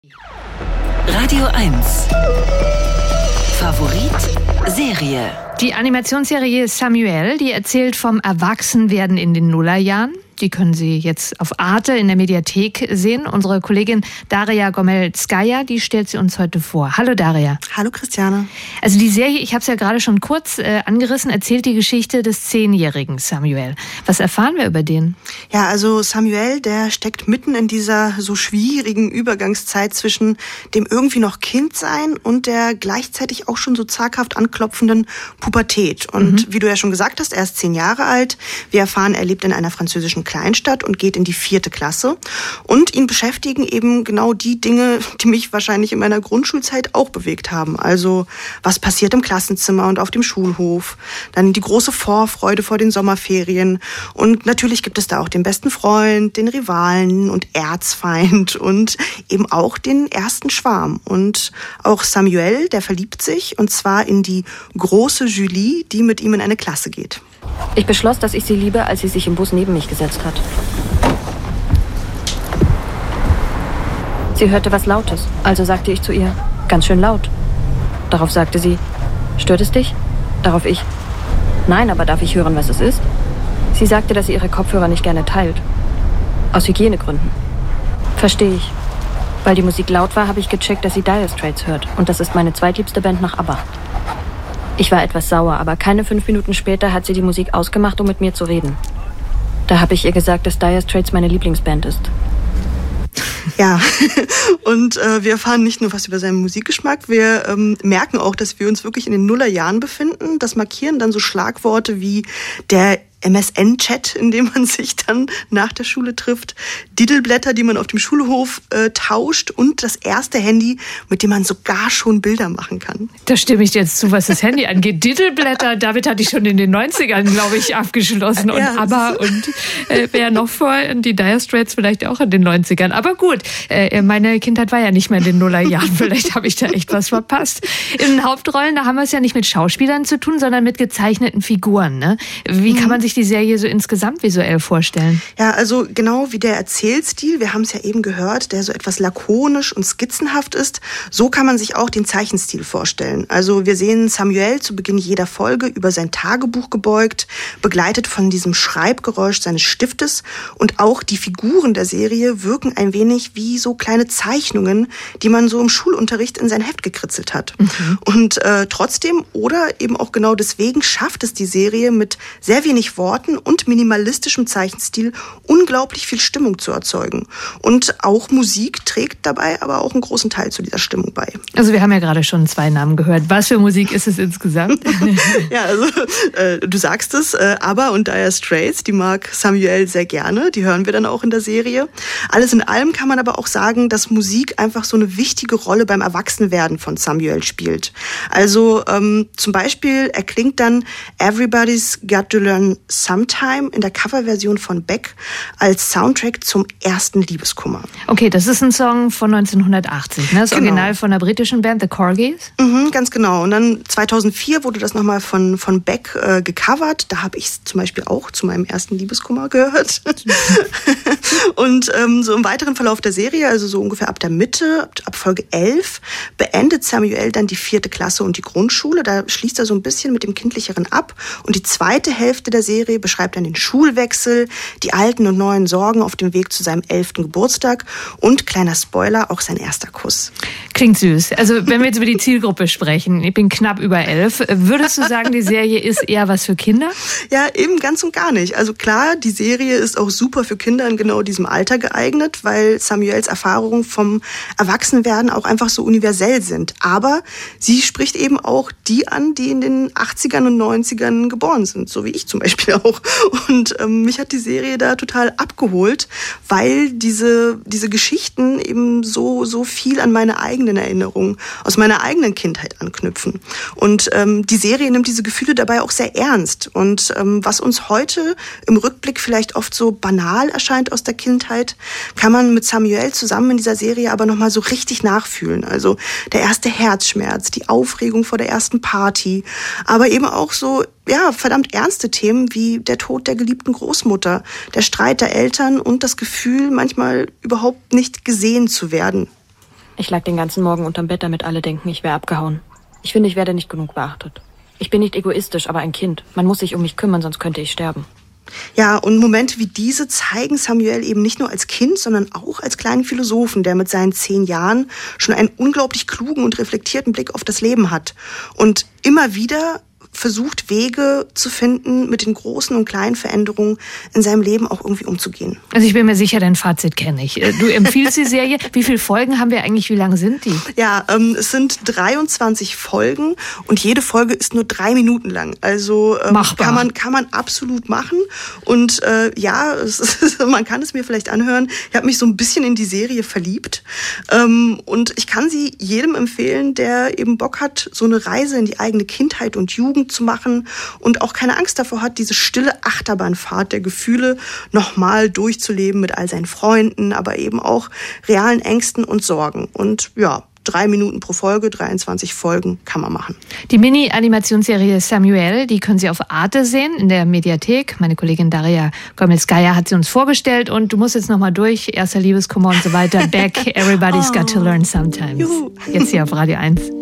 Radio 1. Favorit Serie. Die Animationsserie Samuel, die erzählt vom Erwachsenwerden in den Nullerjahren. Die können Sie jetzt auf Arte in der Mediathek sehen. Unsere Kollegin Daria Gomel-Skaya, die stellt sie uns heute vor. Hallo Daria. Hallo Christiane. Also die Serie, ich habe es ja gerade schon kurz angerissen, erzählt die Geschichte des 10-jährigen Samuel. Was erfahren wir über den? Ja, also Samuel, der steckt mitten in dieser so schwierigen Übergangszeit zwischen dem irgendwie noch Kindsein und der gleichzeitig auch schon so zaghaft anklopfenden Pubertät. Und wie du ja schon gesagt hast, er ist 10 Jahre alt. Wir erfahren, er lebt in einer französischen Kleinstadt und geht in die 4. Klasse. Und ihn beschäftigen eben genau die Dinge, die mich wahrscheinlich in meiner Grundschulzeit auch bewegt haben. Also was passiert im Klassenzimmer und auf dem Schulhof. Dann die große Vorfreude vor den Sommerferien. Und natürlich gibt es da auch den besten Freund, den Rivalen und Erzfeind und eben auch den ersten Schwarm. Und auch Samuel, der verliebt sich, und zwar in die große Julie, die mit ihm in eine Klasse geht. Ich beschloss, dass ich sie liebe, als sie sich im Bus neben mich gesetzt hat. Sie hörte was Lautes, also sagte ich zu ihr, ganz schön laut. Darauf sagte sie, stört es dich? Darauf ich, nein, aber darf ich hören, was es ist? Sie sagte, dass sie ihre Kopfhörer nicht gerne teilt. Aus Hygienegründen. Verstehe ich. Weil die Musik laut war, habe ich gecheckt, dass sie Dire Straits hört. Und das ist meine zweitliebste Band nach ABBA. Ich war etwas sauer, aber keine 5 Minuten später hat sie die Musik ausgemacht, um mit mir zu reden. Da habe ich ihr gesagt, dass Dire Straits meine Lieblingsband ist. Ja, und wir erfahren nicht nur was über seinen Musikgeschmack, wir merken auch, dass wir uns wirklich in den Nullerjahren befinden. Das markieren dann so Schlagworte wie der MSN-Chat, in dem man sich dann nach der Schule trifft, Diddleblätter, die man auf dem Schulhof tauscht und das erste Handy, mit dem man sogar schon Bilder machen kann. Da stimme ich dir jetzt zu, was das Handy angeht. Diddleblätter, damit hatte ich schon in den 90ern, glaube ich, abgeschlossen. Und ja, ABBA und wer noch vor, die Dire Straits vielleicht auch in den 90ern. Aber gut, meine Kindheit war ja nicht mehr in den Nullerjahren. Vielleicht habe ich da echt was verpasst. In den Hauptrollen, da haben wir es ja nicht mit Schauspielern zu tun, sondern mit gezeichneten Figuren. Ne? Wie kann man sich die Serie so insgesamt visuell vorstellen? Ja, also genau wie der Erzählstil, wir haben es ja eben gehört, der so etwas lakonisch und skizzenhaft ist, so kann man sich auch den Zeichenstil vorstellen. Also wir sehen Samuel zu Beginn jeder Folge über sein Tagebuch gebeugt, begleitet von diesem Schreibgeräusch seines Stiftes, und auch die Figuren der Serie wirken ein wenig wie so kleine Zeichnungen, die man so im Schulunterricht in sein Heft gekritzelt hat. Und trotzdem oder eben auch genau deswegen schafft es die Serie mit sehr wenig Worten und minimalistischem Zeichenstil unglaublich viel Stimmung zu erzeugen. Und auch Musik trägt dabei aber auch einen großen Teil zu dieser Stimmung bei. Also wir haben ja gerade schon 2 Namen gehört. Was für Musik ist es insgesamt? Ja, also du sagst es, ABBA und Dire Straits, die mag Samuel sehr gerne. Die hören wir dann auch in der Serie. Alles in allem kann man aber auch sagen, dass Musik einfach so eine wichtige Rolle beim Erwachsenwerden von Samuel spielt. Also zum Beispiel erklingt dann Everybody's Got to Learn Sometime in der Coverversion von Beck als Soundtrack zum ersten Liebeskummer. Okay, das ist ein Song von 1980, ne? Das Genau. Original von der britischen Band The Corgis. Ganz genau. Und dann 2004 wurde das nochmal von Beck gecovert. Da habe ich es zum Beispiel auch zu meinem ersten Liebeskummer gehört. Und so im weiteren Verlauf der Serie, also so ungefähr ab der Mitte, ab Folge 11, beendet Samuel dann die 4. Klasse und die Grundschule. Da schließt er so ein bisschen mit dem Kindlicheren ab. Und die zweite Hälfte der Serie beschreibt dann den Schulwechsel, die alten und neuen Sorgen auf dem Weg zu seinem 11. Geburtstag und, kleiner Spoiler, auch sein erster Kuss. Klingt süß. Also wenn wir jetzt über die Zielgruppe sprechen, ich bin knapp über 11, würdest du sagen, die Serie ist eher was für Kinder? Ja, eben ganz und gar nicht. Also klar, die Serie ist auch super für Kinder in genau diesem Alter geeignet, weil Samuels Erfahrungen vom Erwachsenwerden auch einfach so universell sind. Aber sie spricht eben auch die an, die in den 80ern und 90ern geboren sind, so wie ich zum Beispiel auch. Und mich hat die Serie da total abgeholt, weil diese Geschichten eben so viel an meine eigenen Erinnerungen aus meiner eigenen Kindheit anknüpfen. Und die Serie nimmt diese Gefühle dabei auch sehr ernst. Und was uns heute im Rückblick vielleicht oft so banal erscheint aus der Kindheit, kann man mit Samuel zusammen in dieser Serie aber nochmal so richtig nachfühlen. Also der erste Herzschmerz, die Aufregung vor der ersten Party, aber eben auch so, ja, verdammt ernste Themen wie der Tod der geliebten Großmutter, der Streit der Eltern und das Gefühl, manchmal überhaupt nicht gesehen zu werden. Ich lag den ganzen Morgen unterm Bett, damit alle denken, ich wäre abgehauen. Ich finde, ich werde nicht genug beachtet. Ich bin nicht egoistisch, aber ein Kind. Man muss sich um mich kümmern, sonst könnte ich sterben. Ja, und Momente wie diese zeigen Samuel eben nicht nur als Kind, sondern auch als kleinen Philosophen, der mit seinen 10 Jahren schon einen unglaublich klugen und reflektierten Blick auf das Leben hat. Und immer wieder versucht, Wege zu finden, mit den großen und kleinen Veränderungen in seinem Leben auch irgendwie umzugehen. Also ich bin mir sicher, dein Fazit kenne ich. Du empfiehlst die Serie. Wie viele Folgen haben wir eigentlich? Wie lang sind die? Ja, es sind 23 Folgen und jede Folge ist nur 3 Minuten lang. Also kann man absolut machen. Und man kann es mir vielleicht anhören. Ich habe mich so ein bisschen in die Serie verliebt. Und ich kann sie jedem empfehlen, der eben Bock hat, so eine Reise in die eigene Kindheit und Jugend zu machen und auch keine Angst davor hat, diese stille Achterbahnfahrt der Gefühle nochmal durchzuleben mit all seinen Freunden, aber eben auch realen Ängsten und Sorgen. Und ja, 3 Minuten pro Folge, 23 Folgen kann man machen. Die Mini-Animationsserie Samuel, die können Sie auf Arte sehen, in der Mediathek. Meine Kollegin Daria Gomez-Geier hat sie uns vorgestellt und du musst jetzt nochmal durch. Erster Liebeskummer und so weiter. Back, everybody's got to learn sometimes. Juhu. Jetzt hier auf Radio 1.